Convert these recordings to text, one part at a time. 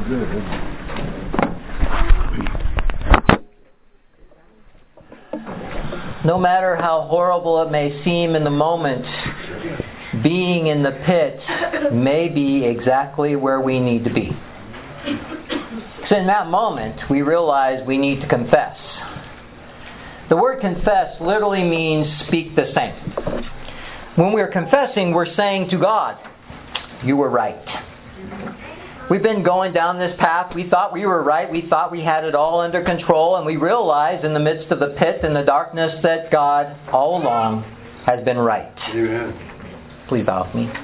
No matter how horrible it may seem in the moment, being in the pit may be exactly where we need to be. So in that moment, we realize we need to confess. The word confess literally means speak the same. When we're confessing, we're saying to God, you were right. We've been going down this path. We thought we were right. We thought we had it all under control. And we realized in the midst of the pit and the darkness that God all along has been right. Amen. Please bow with me.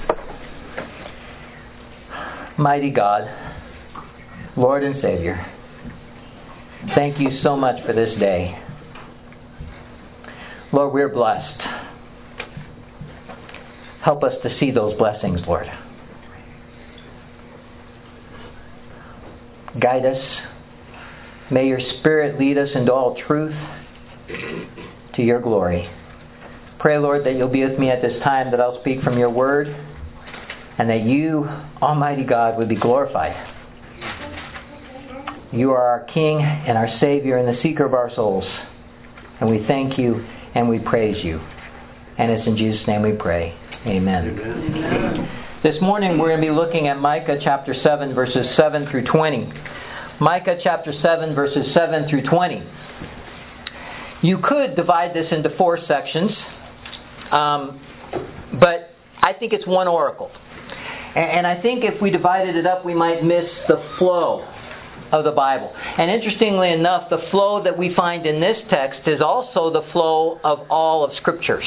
Mighty God, Lord and Savior, thank you so much for this day. Lord, we're blessed. Help us to see those blessings, Lord. Guide us. May your Spirit lead us into all truth to your glory. Pray, Lord, that you'll be with me at this time, that I'll speak from your word, and that you, Almighty God, would be glorified. You are our King and our Savior and the seeker of our souls. And we thank you and we praise you. And it's in Jesus' name we pray. Amen. Amen. This morning we're going to be looking at Micah chapter 7 verses 7 through 20. Micah chapter 7 verses 7 through 20. You could divide this into 4 sections, but I think it's one oracle. And I think if we divided it up, we might miss the flow of the Bible. And interestingly enough, the flow that we find in this text is also the flow of all of Scriptures.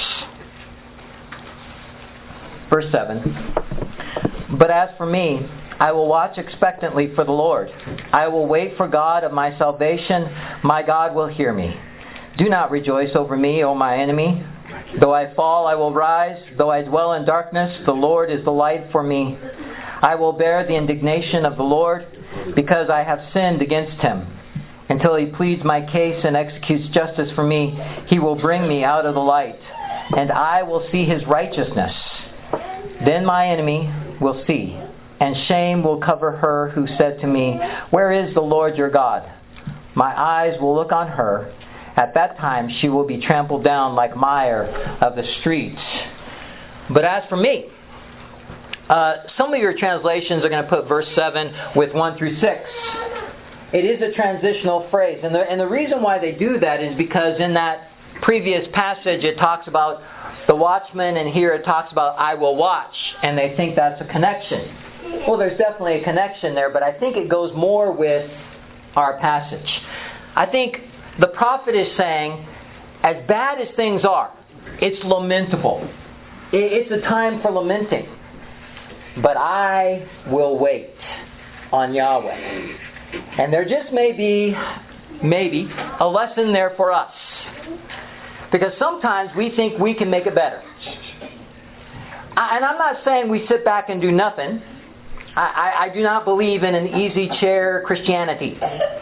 Verse 7. But as for me, I will watch expectantly for the Lord. I will wait for God of my salvation. My God will hear me. Do not rejoice over me, O my enemy. Though I fall, I will rise. Though I dwell in darkness, the Lord is the light for me. I will bear the indignation of the Lord, because I have sinned against him. Until he pleads my case and executes justice for me, he will bring me out of the light, and I will see his righteousness. Then my enemy will see, and shame will cover her who said to me, where is the Lord your God? My eyes will look on her. At that time she will be trampled down like mire of the streets. But as for me, some of your translations are going to put verse 7 with 1 through 6. It is a transitional phrase. And the reason why they do that is because in that previous passage it talks about the watchman, and here it talks about I will watch. And they think that's a connection. Well, there's definitely a connection there, but I think it goes more with our passage. I think the prophet is saying, as bad as things are, it's lamentable. It's a time for lamenting. But I will wait on Yahweh. And there just may be, maybe, a lesson there for us. Because sometimes we think we can make it better. And I'm not saying we sit back and do nothing. I do not believe in an easy chair Christianity.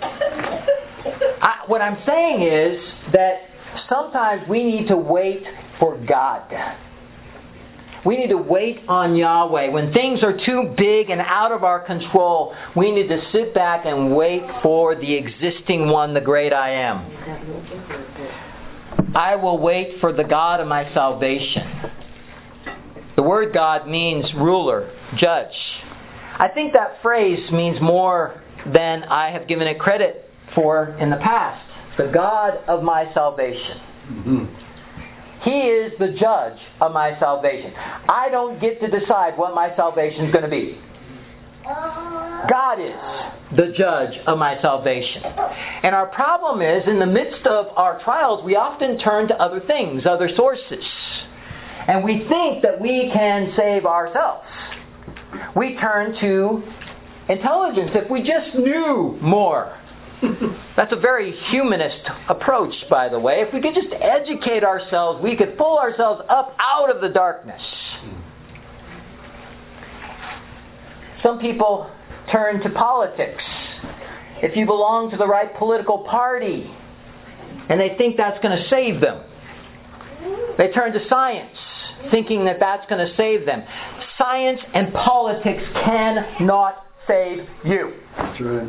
What I'm saying is that sometimes we need to wait for God. We need to wait on Yahweh. When things are too big and out of our control, we need to sit back and wait for the existing one, the great I am. I will wait for the God of my salvation. The word God means ruler, judge. I think that phrase means more than I have given it credit for in the past. The God of my salvation. Mm-hmm. He is the judge of my salvation. I don't get to decide what my salvation is going to be. God is the judge of my salvation. And our problem is, in the midst of our trials, we often turn to other things, other sources. And we think that we can save ourselves. We turn to intelligence. If we just knew more. That's a very humanist approach, by the way. If we could just educate ourselves, we could pull ourselves up out of the darkness. Some people turn to politics. If you belong to the right political party, and they think that's going to save them. They turn to science, thinking that that's going to save them. Science and politics cannot save you. That's right.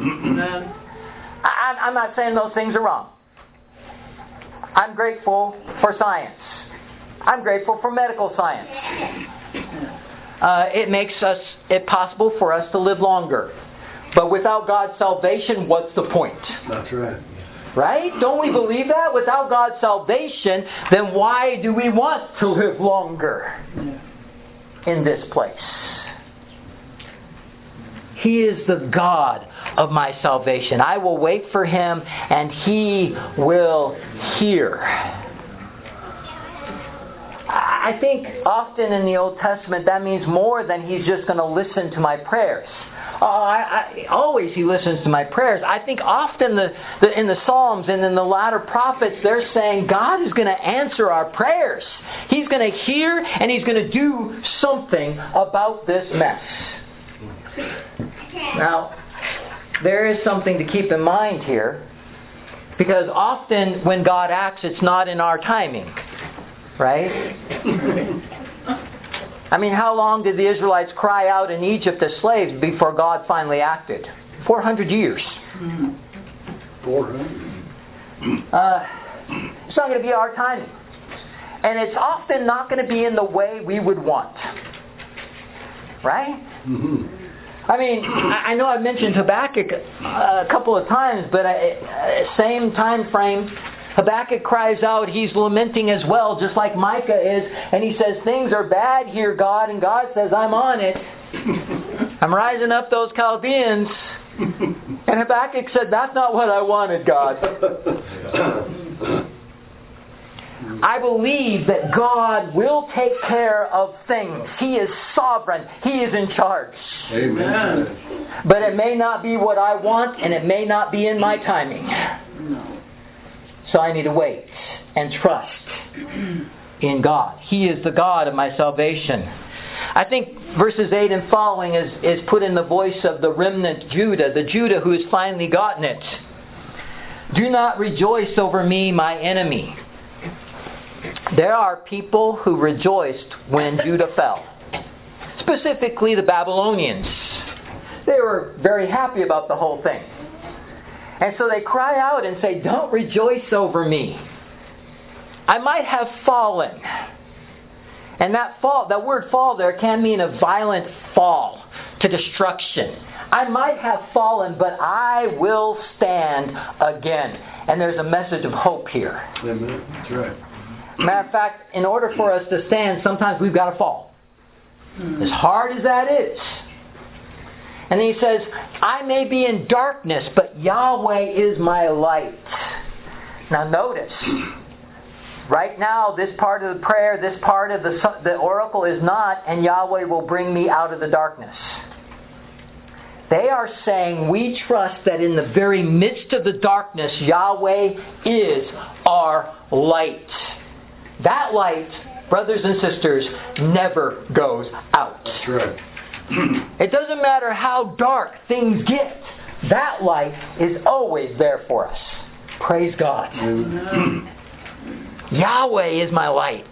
I'm not saying those things are wrong. I'm grateful for science. I'm grateful for medical science. It makes it possible for us to live longer. But without God's salvation, what's the point? That's right. Right? Don't we believe that? Without God's salvation, then why do we want to live longer in this place? He is the God of my salvation. I will wait for Him, and He will hear. I think often in the Old Testament that means more than He's just going to listen to my prayers. Always He listens to my prayers. I think often in the Psalms and in the latter prophets, they're saying God is going to answer our prayers. He's going to hear and He's going to do something about this mess. Now, there is something to keep in mind here, because often when God acts, it's not in our timing. Right? I mean, how long did the Israelites cry out in Egypt as slaves before God finally acted? 400 years. 400. It's not going to be our timing. And it's often not going to be in the way we would want. Right? Mm-hmm. I mean, I know I've mentioned Habakkuk a couple of times, but same time frame. Habakkuk cries out, he's lamenting as well, just like Micah is, and he says, things are bad here, God, and God says, I'm on it. I'm rising up those Chaldeans. And Habakkuk said, that's not what I wanted, God. I believe that God will take care of things. He is sovereign. He is in charge. Amen. But it may not be what I want, and it may not be in my timing. So I need to wait and trust in God. He is the God of my salvation. I think verses 8 and following is put in the voice of the remnant Judah, the Judah who has finally gotten it. Do not rejoice over me, my enemy. There are people who rejoiced when Judah fell. Specifically the Babylonians. They were very happy about the whole thing. And so they cry out and say, don't rejoice over me. I might have fallen. And that word fall there can mean a violent fall to destruction. I might have fallen, but I will stand again. And there's a message of hope here. Amen. That's right. Matter of fact, in order for us to stand, sometimes we've got to fall. As hard as that is. And then he says, I may be in darkness, but Yahweh is my light. Now notice, right now this part of the prayer, this part of the oracle is not, and Yahweh will bring me out of the darkness. They are saying, we trust that in the very midst of the darkness, Yahweh is our light. That light, brothers and sisters, never goes out. That's right. It doesn't matter how dark things get. That light is always there for us. Praise God. Yahweh is my light.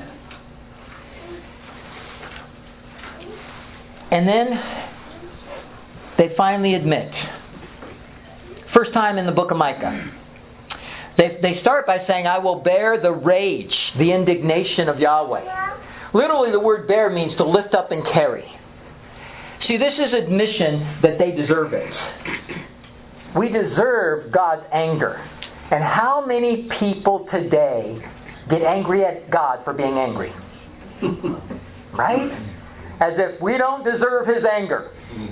And then they finally admit. First time in the book of Micah. They start by saying, I will bear the rage, the indignation of Yahweh. Literally the word bear means to lift up and carry. See, this is admission that they deserve it. We deserve God's anger. And how many people today get angry at God for being angry? Right? As if we don't deserve His anger.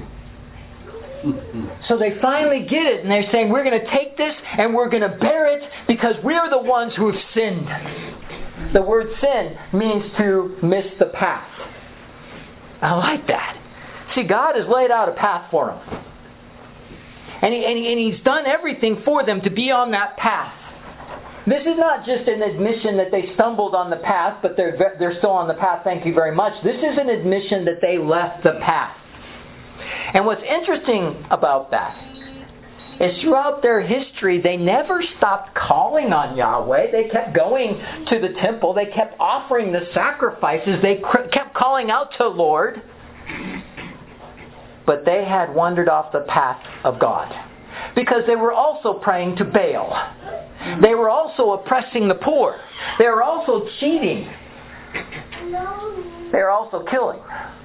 So they finally get it, and they're saying, we're going to take this and we're going to bear it because we're the ones who have sinned. The word sin means to miss the path. I like that. See, God has laid out a path for them. And He's done everything for them to be on that path. This is not just an admission that they stumbled on the path, but they're still on the path, thank you very much. This is an admission that they left the path. And what's interesting about that is throughout their history, they never stopped calling on Yahweh. They kept going to the temple. They kept offering the sacrifices. They kept calling out to the Lord. but they had wandered off the path of God. Because they were also praying to Baal. They were also oppressing the poor. They were also cheating. They were also killing.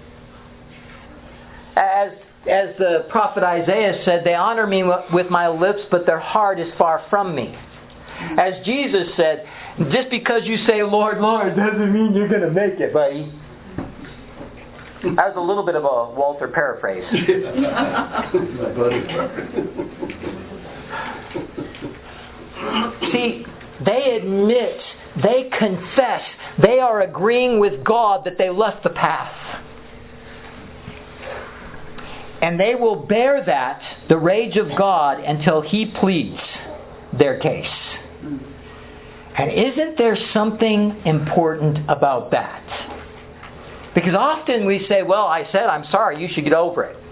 As the prophet Isaiah said, they honor me with my lips, but their heart is far from me. As Jesus said, just because you say, Lord, Lord, doesn't mean you're going to make it, buddy. That was a little bit of a Walter paraphrase. See, they admit, they confess, they are agreeing with God that they left the path. And they will bear that, the rage of God, until He pleads their case. And isn't there something important about that? Because often we say, well, I said I'm sorry, you should get over it.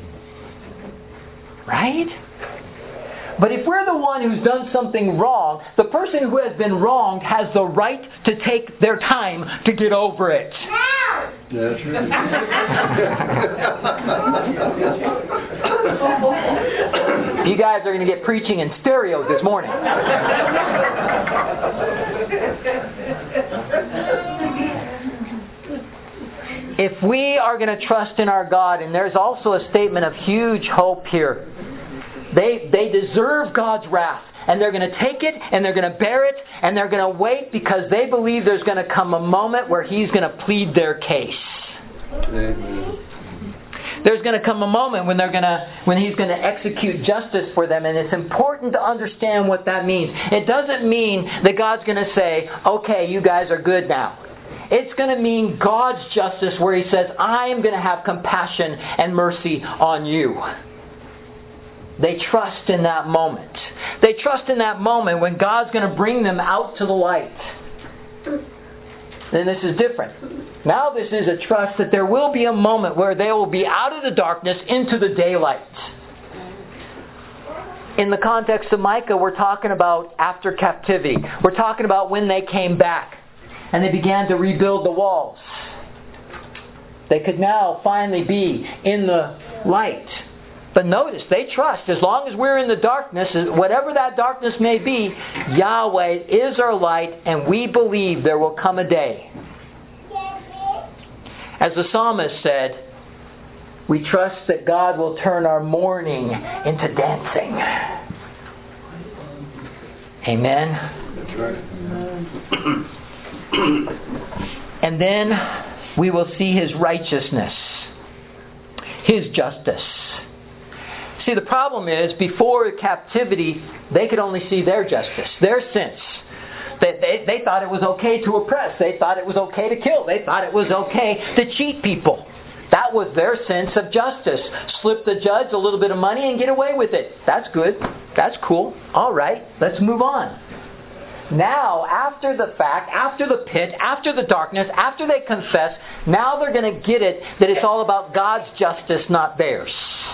Right? But if we're the one who's done something wrong, the person who has been wronged has the right to take their time to get over it. That's right. You guys are going to get preaching in stereo this morning. If we are going to trust in our God, and there's also a statement of huge hope here. They deserve God's wrath. And they're going to take it, and they're going to bear it, and they're going to wait because they believe there's going to come a moment where He's going to plead their case. Amen. There's going to come a moment when He's going to execute justice for them, and it's important to understand what that means. It doesn't mean that God's going to say, okay, you guys are good now. It's going to mean God's justice where He says, I am going to have compassion and mercy on you. They trust in that moment. They trust in that moment when God's going to bring them out to the light. Then this is different. Now this is a trust that there will be a moment where they will be out of the darkness into the daylight. In the context of Micah, we're talking about after captivity. We're talking about when they came back and they began to rebuild the walls. They could now finally be in the light. But notice, they trust, as long as we're in the darkness, whatever that darkness may be, Yahweh is our light, and we believe there will come a day. As the psalmist said, we trust that God will turn our mourning into dancing. Amen? That's right. And then we will see His righteousness, His justice. See, the problem is, before captivity, they could only see their justice, their sins. They thought it was okay to oppress. They thought it was okay to kill. They thought it was okay to cheat people. That was their sense of justice. Slip the judge a little bit of money and get away with it. That's good. That's cool. All right, let's move on. Now, after the fact, after the pit, after the darkness, after they confess, now they're going to get it that it's all about God's justice, not theirs.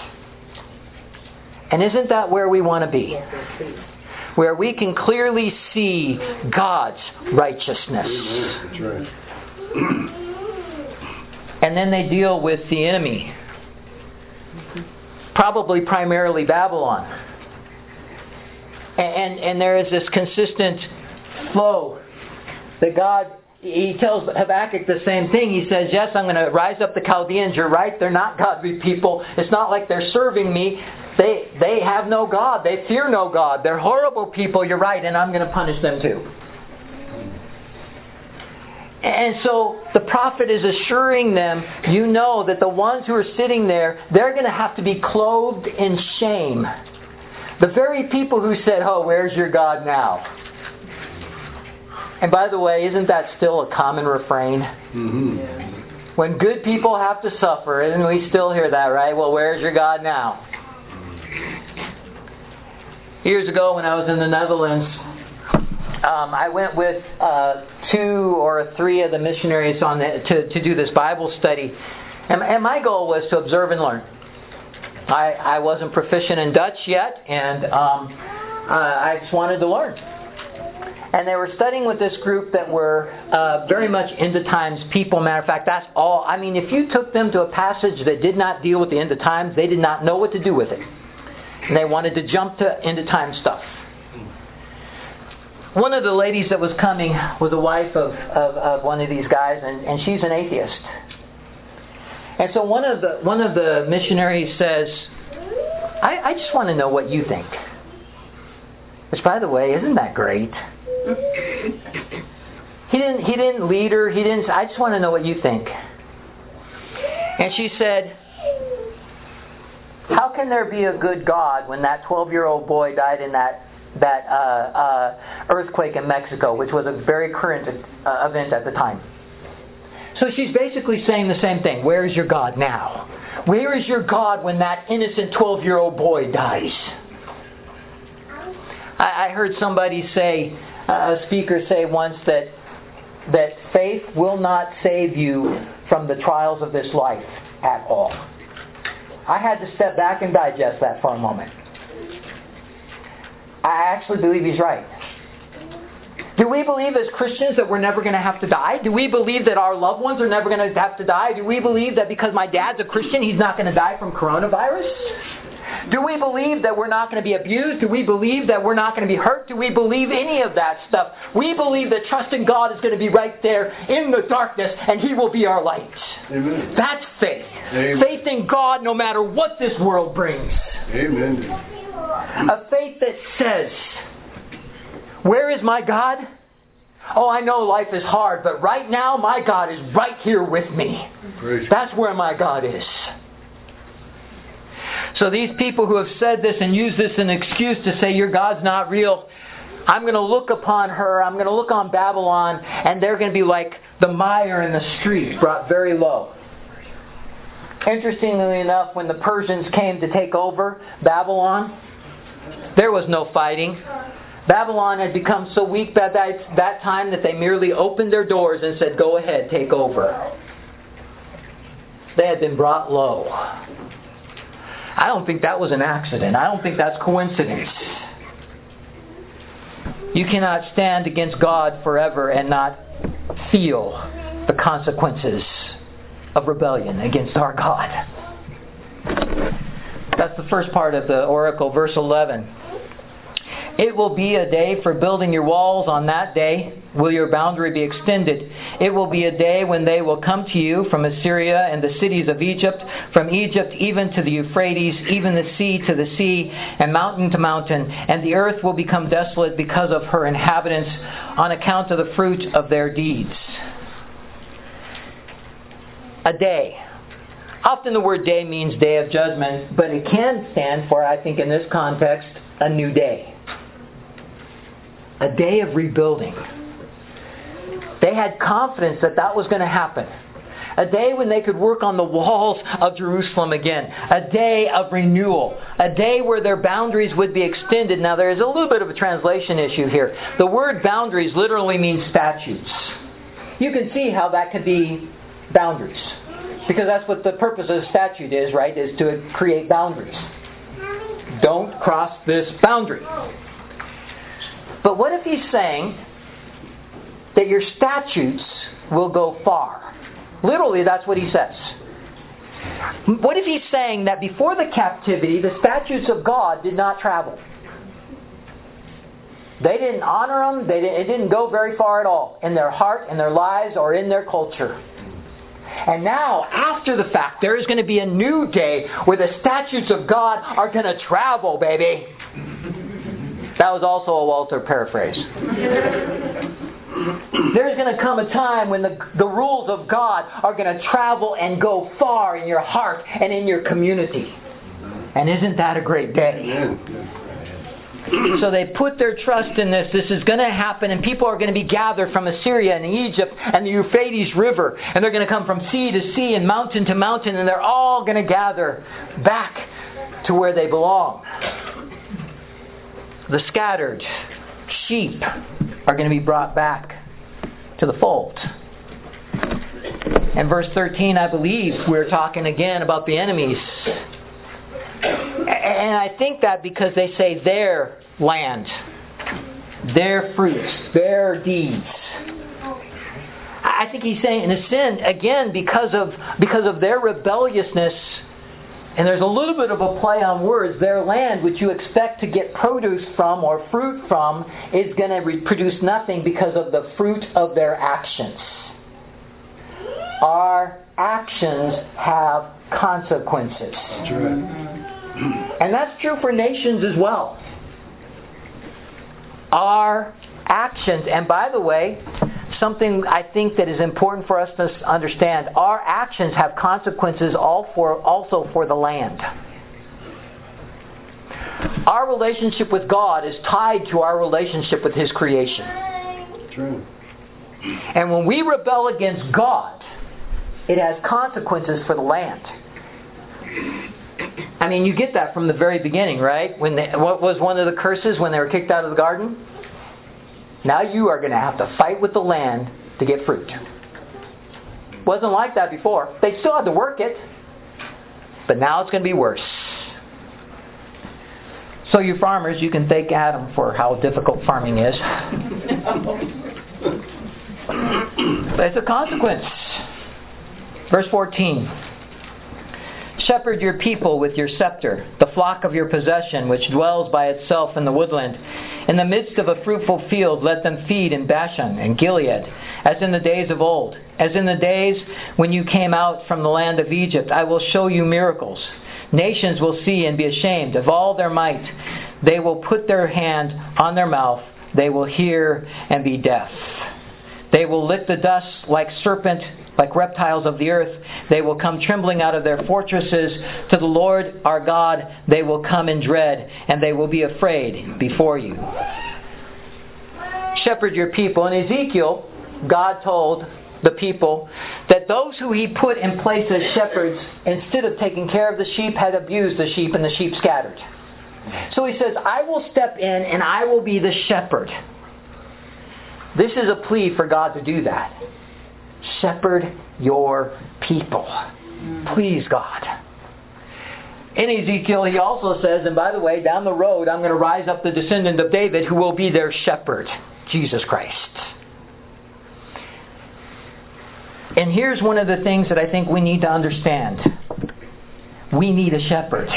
And isn't that where we want to be? Where we can clearly see God's righteousness. That's right. And then they deal with the enemy. Probably primarily Babylon. And there is this consistent flow that God, He tells Habakkuk the same thing. He says, yes, I'm going to rise up the Chaldeans. You're right, they're not godly people. It's not like they're serving me. They have no God. They fear no God. They're horrible people, you're right, and I'm going to punish them too. And so the prophet is assuring them, you know that the ones who are sitting there, they're going to have to be clothed in shame. The very people who said, oh, where's your God now? And by the way, isn't that still a common refrain? Mm-hmm. When good people have to suffer, and we still hear that, right? Well, where's your God now? Years ago when I was in the Netherlands, I went with 2 or 3 of the missionaries to do this Bible study. And my goal was to observe and learn. I wasn't proficient in Dutch yet, and I just wanted to learn. And they were studying with this group that were very much end of times people. Matter of fact, that's all. I mean, if you took them to a passage that did not deal with the end of times, they did not know what to do with it. And they wanted to jump to end of time stuff. One of the ladies that was coming was a wife of one of these guys, and she's an atheist. And so one of the missionaries says, I just want to know what you think. Which, by the way, isn't that great? He didn't lead her. I just want to know what you think. And she said, how can there be a good God when that 12-year-old boy died in that earthquake in Mexico, which was a very current event at the time? So she's basically saying the same thing. Where is your God now? Where is your God when that innocent 12-year-old boy dies? I heard somebody say, a speaker say once that faith will not save you from the trials of this life at all. I had to step back and digest that for a moment. I actually believe he's right. Do we believe as Christians that we're never going to have to die? Do we believe that our loved ones are never going to have to die? Do we believe that because my dad's a Christian, he's not going to die from coronavirus? Do we believe that we're not going to be abused? Do we believe that we're not going to be hurt? Do we believe any of that stuff? We believe that trusting God is going to be right there in the darkness and He will be our light. Amen. That's faith. Amen. Faith in God no matter what this world brings. Amen. A faith that says, where is my God? Oh, I know life is hard, but right now my God is right here with me. Praise That's where my God is. So these people who have said this and used this as an excuse to say your God's not real, I'm going to look upon her, I'm going to look on Babylon, and they're going to be like the mire in the street, brought very low. Interestingly enough, when the Persians came to take over Babylon, there was no fighting. Babylon had become so weak by that time that they merely opened their doors and said, go ahead, take over. They had been brought low. I don't think that was an accident. I don't think that's coincidence. You cannot stand against God forever and not feel the consequences of rebellion against our God. That's the first part of the oracle, verse 11. It will be a day for building your walls. On that day will your boundary be extended. It will be a day when they will come to you from Assyria and the cities of Egypt, from Egypt even to the Euphrates, even the sea to the sea, and mountain to mountain. And the earth will become desolate because of her inhabitants, on account of the fruit of their deeds. A day. Often the word day means day of judgment, but it can stand for, I think in this context, a new day. A day of rebuilding. They had confidence that that was going to happen. A day when they could work on the walls of Jerusalem again. A day of renewal. A day where their boundaries would be extended. Now there is a little bit of a translation issue here. The word boundaries literally means statutes. You can see how that could be boundaries. Because that's what the purpose of the statute is, right? Is to create boundaries. Don't cross this boundary. But what if he's saying that your statutes will go far? Literally, that's what he says. What if he's saying that before the captivity, the statutes of God did not travel? They didn't honor them. It didn't go very far at all in their heart, in their lives, or in their culture. And now, after the fact, there is going to be a new day where the statutes of God are going to travel, baby. That was also a Walter paraphrase. There's going to come a time when the rules of God are going to travel and go far in your heart and in your community. And isn't that a great day? So they put their trust in this. This is going to happen, and people are going to be gathered from Assyria and Egypt and the Euphrates River. And they're going to come from sea to sea and mountain to mountain, and they're all going to gather back to where they belong. The scattered sheep are going to be brought back to the fold. In verse 13, I believe we're talking again about the enemies. And I think that because they say their land. their fruits, their deeds. I think he's saying, in a sin, again, because of their rebelliousness, and there's a little bit of a play on words, their land, which you expect to get produce from or fruit from, is going to produce nothing because of the fruit of their actions. Our actions have consequences. That's right. And that's true for nations as well. Our actions, and by the way, something I think that is important for us to understand, our actions have consequences also for the land. Our relationship with God is tied to our relationship with His creation. True. And when we rebel against God, it has consequences for the land. I mean, you get that from the very beginning, right? What was one of the curses when they were kicked out of the garden? Now you are going to have to fight with the land to get fruit. Wasn't like that before. They still had to work it. But now it's going to be worse. So you farmers, you can thank Adam for how difficult farming is. But it's a consequence. Verse 14. Shepherd your people with your scepter, the flock of your possession, which dwells by itself in the woodland. In the midst of a fruitful field, let them feed in Bashan and Gilead, as in the days of old. As in the days when you came out from the land of Egypt, I will show you miracles. Nations will see and be ashamed of all their might. They will put their hand on their mouth. They will hear and be deaf. They will lick the dust like serpent, like reptiles of the earth. They will come trembling out of their fortresses. To the Lord our God they will come in dread, and they will be afraid before you. Shepherd your people. In Ezekiel, God told the people that those who He put in place as shepherds, instead of taking care of the sheep, had abused the sheep, and the sheep scattered. So He says, I will step in and I will be the shepherd. This is a plea for God to do that. Shepherd your people. Please, God. In Ezekiel, He also says, and by the way, down the road, I'm going to rise up the descendant of David who will be their shepherd, Jesus Christ. And here's one of the things that I think we need to understand. We need a shepherd.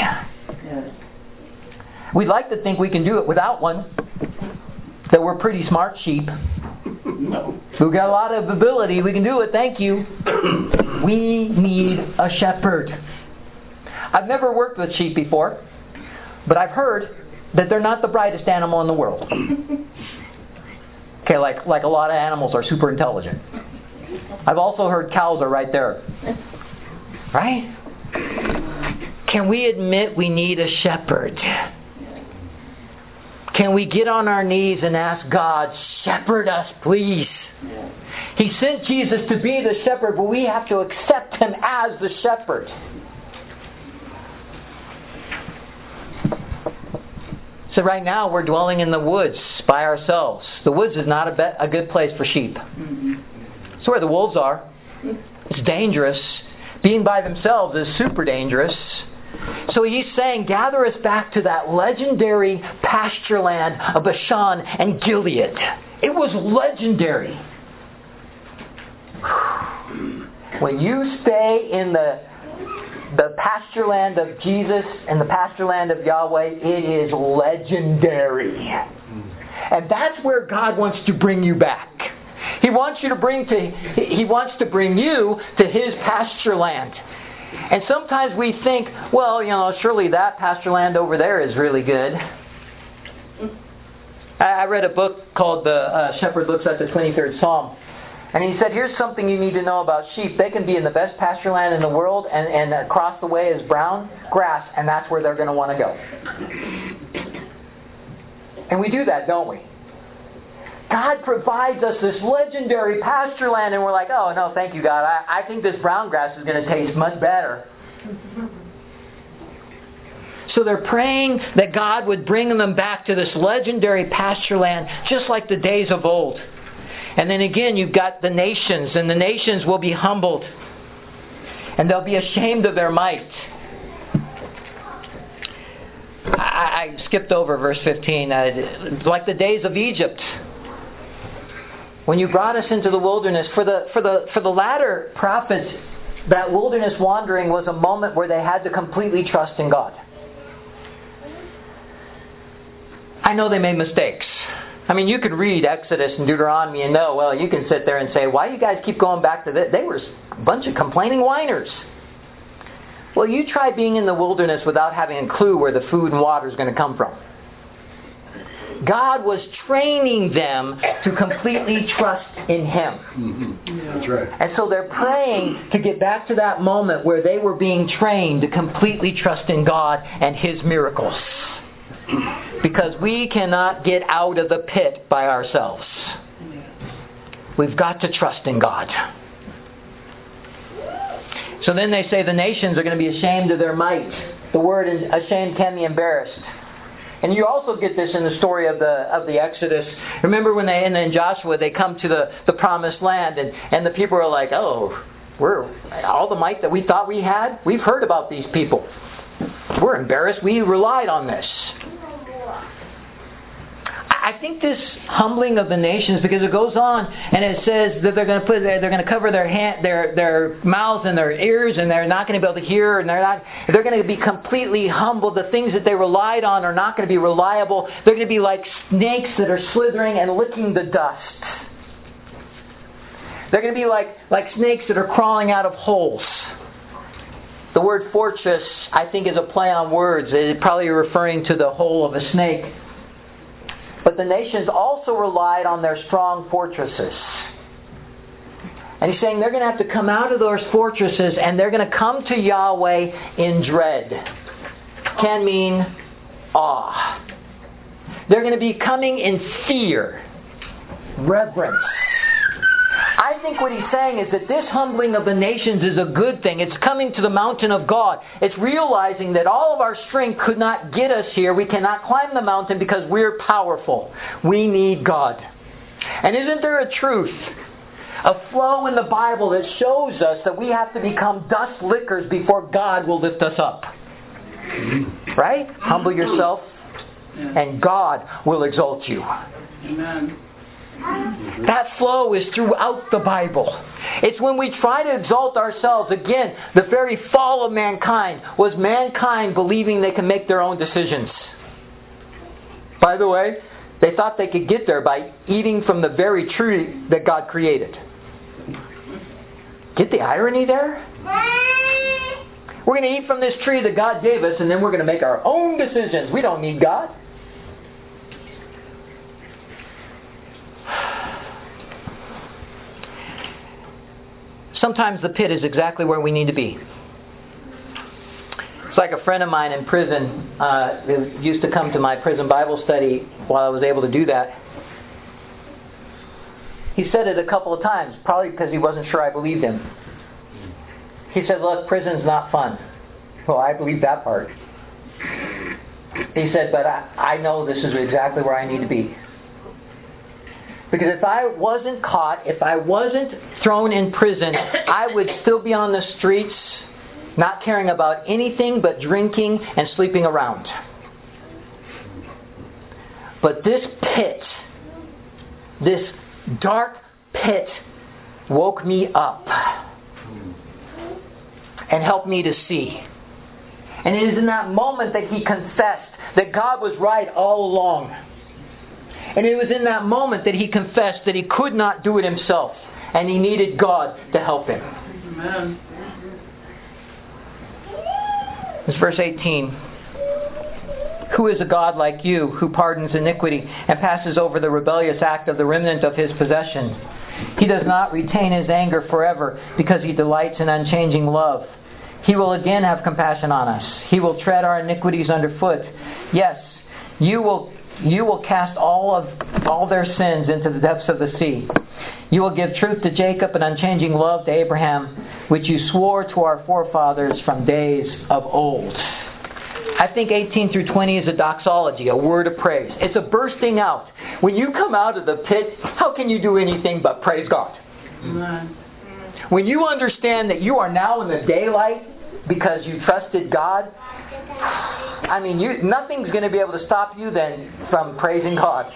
We'd like to think we can do it without one. That we're pretty smart sheep. No. We've got a lot of ability. We can do it. Thank you. We need a shepherd. I've never worked with sheep before, but I've heard that they're not the brightest animal in the world. Okay, like a lot of animals are super intelligent. I've also heard cows are right there. Right? Can we admit we need a shepherd? Can we get on our knees and ask God, shepherd us, please? He sent Jesus to be the shepherd, but we have to accept Him as the shepherd. So right now we're dwelling in the woods by ourselves. The woods is not a good place for sheep. It's where the wolves are. It's dangerous. Being by themselves is super dangerous. So He's saying, gather us back to that legendary pasture land of Bashan and Gilead. It was legendary. When you stay in the pasture land of Jesus and the pasture land of Yahweh, it is legendary. And that's where God wants to bring you back. He wants to bring you to His pasture land. And sometimes we think, well, surely that pasture land over there is really good. I read a book called The Shepherd Looks at the 23rd Psalm. And he said, here's something you need to know about sheep. They can be in the best pasture land in the world, and across the way is brown grass, and that's where they're going to want to go. And we do that, don't we? God provides us this legendary pasture land, and we're like, oh, no, thank you, God. I think this brown grass is going to taste much better. So they're praying that God would bring them back to this legendary pasture land, just like the days of old. And then again, you've got the nations, and the nations will be humbled. And they'll be ashamed of their might. I skipped over verse 15. Like the days of Egypt, when you brought us into the wilderness. For the latter prophets, that wilderness wandering was a moment where they had to completely trust in God. I know they made mistakes. I mean, you could read Exodus and Deuteronomy and know, well, you can sit there and say, why do you guys keep going back to this? They were a bunch of complaining whiners. Well, you try being in the wilderness without having a clue where the food and water is going to come from. God was training them to completely trust in Him. Mm-hmm. That's right. And so they're praying to get back to that moment where they were being trained to completely trust in God and His miracles. Because we cannot get out of the pit by ourselves. We've got to trust in God. So then they say the nations are going to be ashamed of their might. The word ashamed can be embarrassed. And you also get this in the story of the Exodus. Remember when in Joshua they come to the promised land and the people are like, oh, we're all the might that we thought we had, we've heard about these people. We're embarrassed. We relied on this. I think this humbling of the nations, because it goes on and it says that they're going to cover their mouths and their ears, and they're not going to be able to hear, and they're going to be completely humbled. The things that they relied on are not going to be reliable. They're going to be like snakes that are slithering and licking the dust. They're going to be like snakes that are crawling out of holes. The word fortress, I think, is a play on words. It's probably referring to the hole of a snake. But the nations also relied on their strong fortresses. And He's saying they're going to have to come out of those fortresses and they're going to come to Yahweh in dread. Can mean awe. They're going to be coming in fear, reverence. I think what He's saying is that this humbling of the nations is a good thing. It's coming to the mountain of God. It's realizing that all of our strength could not get us here. We cannot climb the mountain because we're powerful. We need God. And isn't there a truth, a flow in the Bible that shows us that we have to become dust lickers before God will lift us up? Right? Humble yourself and God will exalt you. Amen. That flow is throughout the Bible. It's when we try to exalt ourselves. Again, the very fall of mankind was mankind believing they can make their own decisions. By the way, they thought they could get there by eating from the very tree that God created. Get the irony there? We're going to eat from this tree that God gave us, and then we're going to make our own decisions. We don't need God. Sometimes the pit is exactly where we need to be. It's like a friend of mine in prison who used to come to my prison Bible study while I was able to do that. He said it a couple of times, probably because he wasn't sure I believed him. He said, look, prison's not fun. Well, I believe that part. He said, but I know this is exactly where I need to be. Because if I wasn't caught, if I wasn't thrown in prison, I would still be on the streets, not caring about anything but drinking and sleeping around. But this pit, this dark pit, woke me up and helped me to see. And it is in that moment that he confessed that God was right all along. And it was in that moment that he confessed that he could not do it himself. And he needed God to help him. Amen. It's verse 18. Who is a God like you, who pardons iniquity and passes over the rebellious act of the remnant of his possession? He does not retain his anger forever, because he delights in unchanging love. He will again have compassion on us. He will tread our iniquities underfoot. Yes, you will cast all their sins into the depths of the sea. You will give truth to Jacob and unchanging love to Abraham, which you swore to our forefathers from days of old. I think 18 through 20 is a doxology, a word of praise. It's a bursting out. When you come out of the pit, how can you do anything but praise God? Amen. When you understand that you are now in the daylight because you trusted God, nothing's going to be able to stop you then from praising God.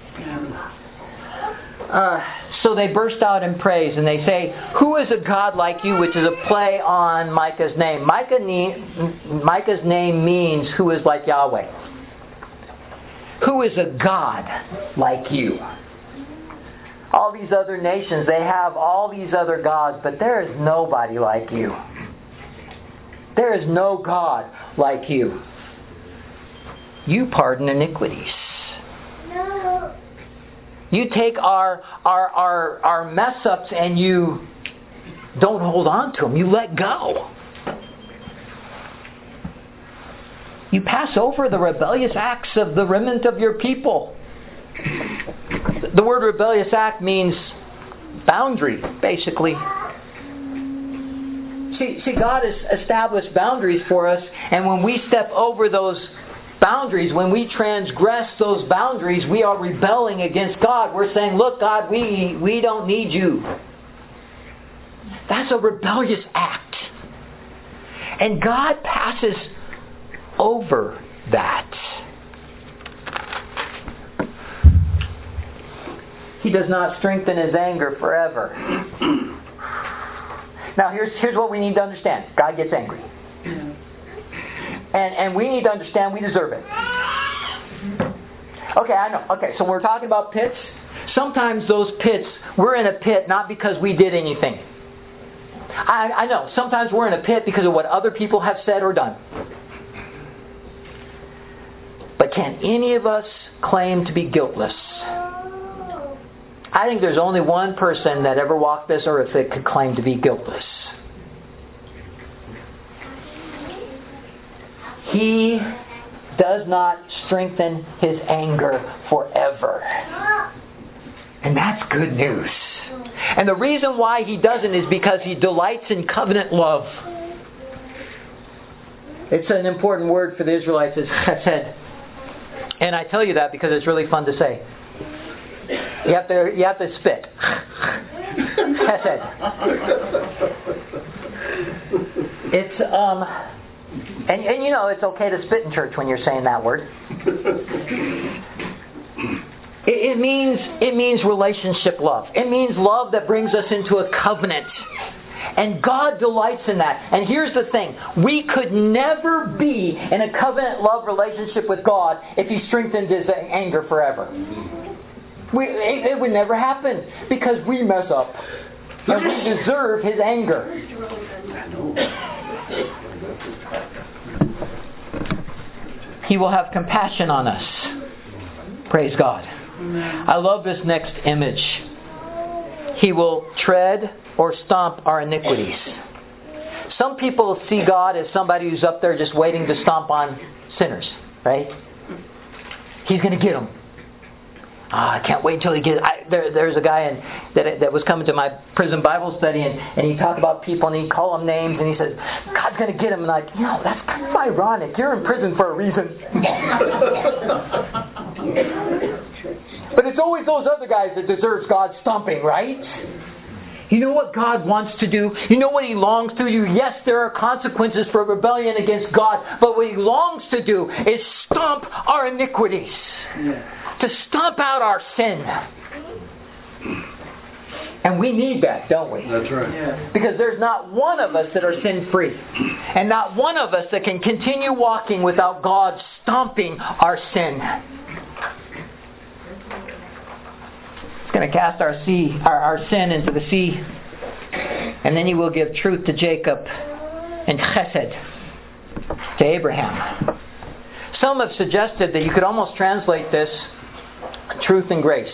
So they burst out in praise and they say, "Who is a God like you?" which is a play on Micah's name. Micah's name means who is like Yahweh. Who is a God like you? All these other nations, they have all these other gods, but there is nobody like you. There is no God like you. You pardon iniquities. No. You take our mess ups and you don't hold on to them. You let go. You pass over the rebellious acts of the remnant of your people. The word rebellious act means boundary, basically. See, God has established boundaries for us, and when we step over those boundaries, when we transgress those boundaries, we are rebelling against God. We're saying, "Look, God, we don't need you." That's a rebellious act. And God passes over that. He does not strengthen His anger forever. Now here's what we need to understand. God gets angry. And we need to understand we deserve it. Okay, I know. Okay, so we're talking about pits. Sometimes those pits, we're in a pit not because we did anything. I know. Sometimes we're in a pit because of what other people have said or done. But can any of us claim to be guiltless? I think there's only one person that ever walked this earth that could claim to be guiltless. He does not strengthen His anger forever. And that's good news. And the reason why He doesn't is because He delights in covenant love. It's an important word for the Israelites, it's chesed. And I tell you that because it's really fun to say. You have to spit. Chesed. It's and you know it's okay to spit in church when you're saying that word. It means relationship love. It means love that brings us into a covenant. And God delights in that. And here's the thing. We could never be in a covenant love relationship with God if He strengthened His anger forever. It would never happen because we mess up. And we deserve His anger. He will have compassion on us. Praise God. I love this next image. He will tread or stomp our iniquities. Some people see God as somebody who's up there just waiting to stomp on sinners, right? He's going to get them. I can't wait until he gets... There's a guy that was coming to my prison Bible study, and he talked about people, and he'd call them names, and he says, God's going to get them. And that's kind of ironic. You're in prison for a reason. But it's always those other guys that deserves God's stomping, right? You know what God wants to do? You know what He longs to do? Yes, there are consequences for rebellion against God, but what He longs to do is stomp our iniquities. Yeah. To stomp out our sin. And we need that, don't we? That's right. Yeah. Because there's not one of us that are sin-free. And not one of us that can continue walking without God stomping our sin. He's going to cast our sin into the sea. And then He will give truth to Jacob and chesed to Abraham. Some have suggested that you could almost translate this truth and grace.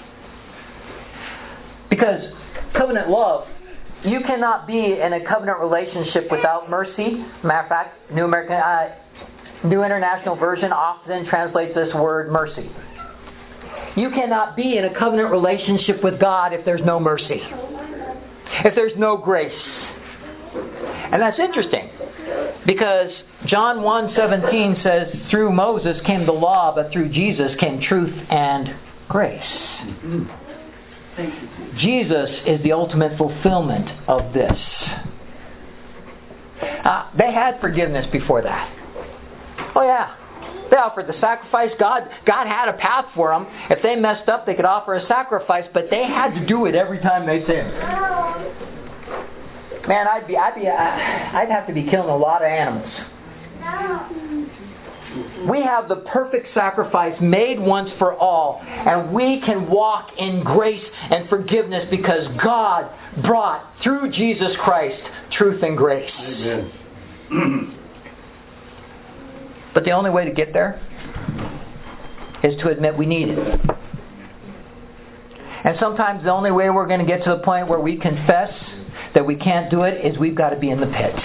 Because covenant love, you cannot be in a covenant relationship without mercy. Matter of fact, New International Version often translates this word mercy. You cannot be in a covenant relationship with God if there's no mercy. If there's no grace. And that's interesting. Because John 1:17 says, through Moses came the law, but through Jesus came truth and grace. Jesus is the ultimate fulfillment of this. They had forgiveness before that. Oh yeah. They offered the sacrifice. God had a path for them. If they messed up, they could offer a sacrifice, but they had to do it every time they sinned. Man, I'd have to be killing a lot of animals. We have the perfect sacrifice made once for all, and we can walk in grace and forgiveness because God brought, through Jesus Christ, truth and grace. Amen. But the only way to get there is to admit we need it. And sometimes the only way we're going to get to the point where we confess that we can't do it is we've got to be in the pit.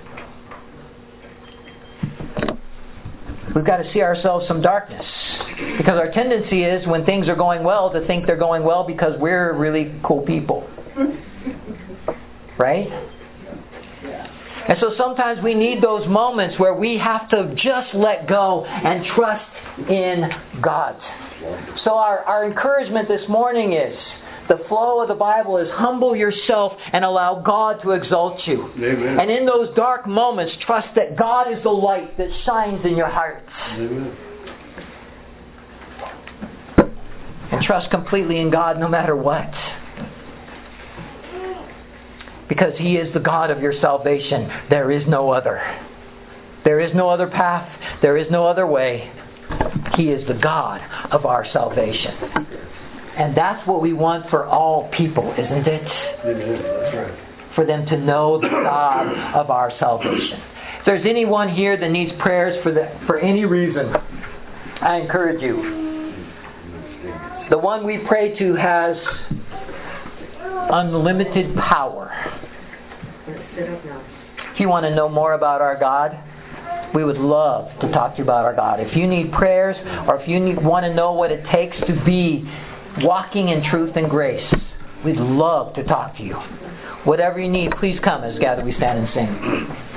We've got to see ourselves some darkness. Because our tendency is, when things are going well, to think they're going well because we're really cool people. Right? And so sometimes we need those moments where we have to just let go and trust in God. So our encouragement this morning is, the flow of the Bible is humble yourself and allow God to exalt you. Amen. And in those dark moments, trust that God is the light that shines in your hearts. Amen. And trust completely in God no matter what. Because He is the God of your salvation. There is no other. There is no other path. There is no other way. He is the God of our salvation. And that's what we want for all people, isn't it? Amen. That's right. For them to know the God of our salvation. If there's anyone here that needs prayers for any reason, I encourage you. The one we pray to has unlimited power. If you want to know more about our God, we would love to talk to you about our God. If you need prayers, or if you want to know what it takes to be walking in truth and grace, we'd love to talk to you. Whatever you need, please come as together we stand and sing.